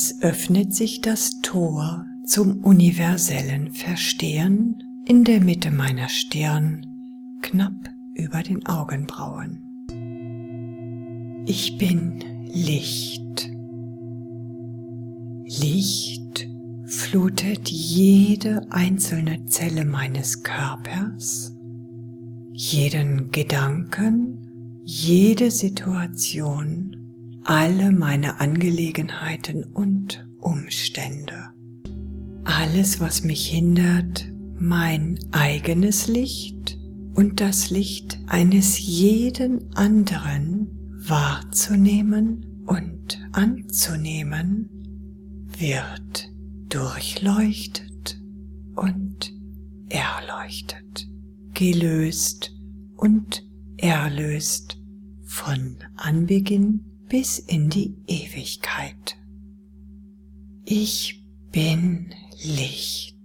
Es öffnet sich das Tor zum universellen Verstehen in der Mitte meiner Stirn, knapp über den Augenbrauen. Ich bin Licht. Licht flutet jede einzelne Zelle meines Körpers, jeden Gedanken, jede Situation, alle meine Angelegenheiten und Umstände. Alles, was mich hindert, mein eigenes Licht und das Licht eines jeden anderen wahrzunehmen und anzunehmen, wird durchleuchtet und erleuchtet, gelöst und erlöst von Anbeginn bis in die Ewigkeit. Ich bin Licht.